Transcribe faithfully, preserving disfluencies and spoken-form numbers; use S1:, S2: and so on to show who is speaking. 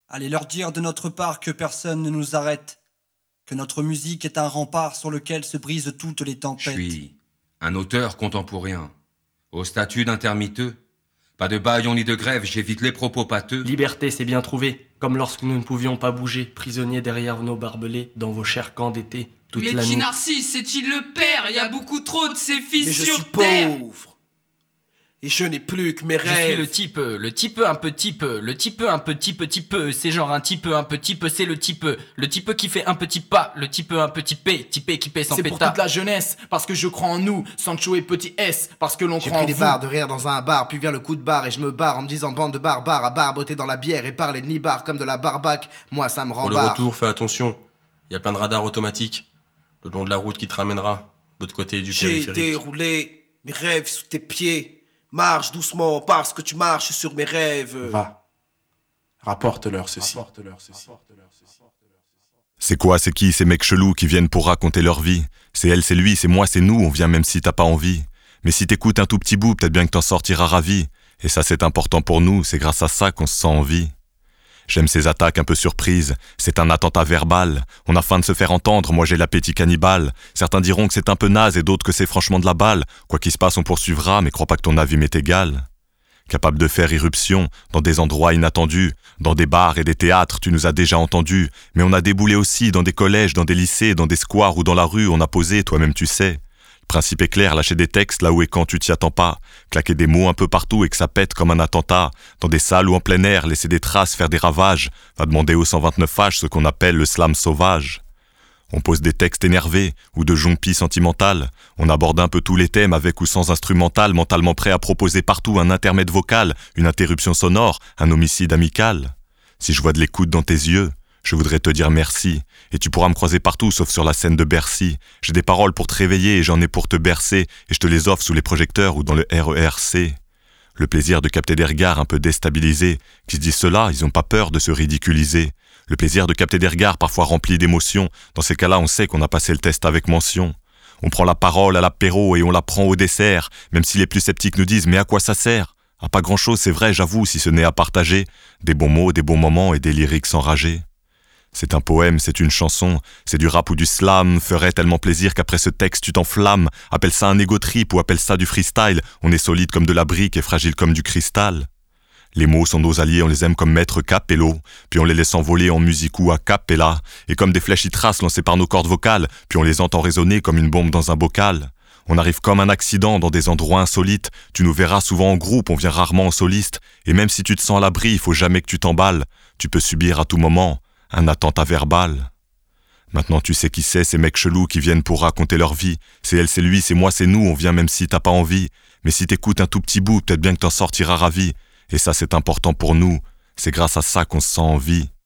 S1: Allez leur dire de notre part que personne ne nous arrête, que notre musique est un rempart sur lequel se brisent toutes les
S2: Je
S1: tempêtes.
S2: suis un auteur contemporain, au statut d'intermittent. Pas de bâillon ni de grève, j'évite les propos pâteux.
S3: Liberté, c'est bien trouvé, comme lorsque nous ne pouvions pas bouger, prisonniers derrière nos barbelés, dans vos chers camps d'été, toute
S4: Mais
S3: la
S4: qui
S3: nuit.
S4: Narcisse, c'est-il le père? Y a beaucoup trop de ces fils
S5: Mais je
S4: sur
S5: suis
S4: terre.
S5: pauvre. Et je n'ai plus que mes
S6: Je suis
S5: rêves.
S6: le type, le type un petit peu, le type un petit petit peu, c'est genre un type un petit peu, c'est le type, le type qui fait un petit pas, le type un petit p, type qui paie sans
S5: C'est pour
S6: pétard.
S5: toute la jeunesse, parce que je crois en nous, Sancho et petit S, parce que l'on
S7: J'ai
S5: croit en
S7: pris des
S5: vous.
S7: barres de rire dans un bar, puis vient le coup de barre et je me barre en me disant bande de barbares à barboter dans la bière et parler de nibar comme de la barbaque. Moi ça me rend
S8: Pour le
S7: barre.
S8: retour, fais attention. Il y a plein de radars automatiques le long de la route qui te ramènera de l'autre côté du
S5: J'ai
S8: périphérique.
S5: déroulé mes rêves sous tes pieds. Marche doucement parce que tu marches sur mes rêves.
S9: Va. Rapporte-leur ceci.
S10: C'est quoi, c'est qui ces mecs chelous qui viennent pour raconter leur vie? C'est elle, c'est lui, c'est moi, c'est nous, on vient même si t'as pas envie. Mais si t'écoutes un tout petit bout, peut-être bien que t'en sortiras ravi. Et ça c'est important pour nous, c'est grâce à ça qu'on se sent en vie. J'aime ces attaques un peu surprises, c'est un attentat verbal. On a faim de se faire entendre, moi j'ai l'appétit cannibale. Certains diront que c'est un peu naze et d'autres que c'est franchement de la balle. Quoi qu'il se passe on poursuivra, mais crois pas que ton avis m'est égal. Capable de faire irruption dans des endroits inattendus, dans des bars et des théâtres, tu nous as déjà entendus. Mais on a déboulé aussi dans des collèges, dans des lycées, dans des squares ou dans la rue, on a posé, toi-même tu sais. Le principe est clair, lâcher des textes là où et quand tu t'y attends pas, claquer des mots un peu partout et que ça pète comme un attentat, dans des salles ou en plein air, laisser des traces, faire des ravages, va demander au cent vingt-neuf H ce qu'on appelle le slam sauvage. On pose des textes énervés ou de jonquilles sentimentales, on aborde un peu tous les thèmes avec ou sans instrumental, mentalement prêt à proposer partout un intermède vocal, une interruption sonore, un homicide amical. Si je vois de l'écoute dans tes yeux, je voudrais te dire merci, et tu pourras me croiser partout sauf sur la scène de Bercy. J'ai des paroles pour te réveiller et j'en ai pour te bercer, et je te les offre sous les projecteurs ou dans le R E R C. Le plaisir de capter des regards un peu déstabilisés, qui se disent cela, ils ont pas peur de se ridiculiser. Le plaisir de capter des regards parfois remplis d'émotions, dans ces cas-là on sait qu'on a passé le test avec mention. On prend la parole à l'apéro et on la prend au dessert, même si les plus sceptiques nous disent mais à quoi ça sert? À pas grand-chose, c'est vrai, j'avoue, si ce n'est à partager des bons mots, des bons moments et des lyriques enragés. C'est un poème, c'est une chanson, c'est du rap ou du slam, ferait tellement plaisir qu'après ce texte tu t'enflammes. Appelle ça un ego trip ou appelle ça du freestyle, on est solide comme de la brique et fragile comme du cristal. Les mots sont nos alliés, on les aime comme maître capello, puis on les laisse envoler en musique ou a cappella, et comme des flèches y tracent lancées par nos cordes vocales, puis on les entend résonner comme une bombe dans un bocal. On arrive comme un accident dans des endroits insolites, tu nous verras souvent en groupe, on vient rarement en soliste, et même si tu te sens à l'abri, il faut jamais que tu t'emballes, tu peux subir à tout moment un attentat verbal. Maintenant tu sais qui c'est, ces mecs chelous qui viennent pour raconter leur vie. C'est elle, c'est lui, c'est moi, c'est nous, on vient même si t'as pas envie. Mais si t'écoutes un tout petit bout, peut-être bien que t'en sortiras ravi. Et ça c'est important pour nous, c'est grâce à ça qu'on se sent en vie.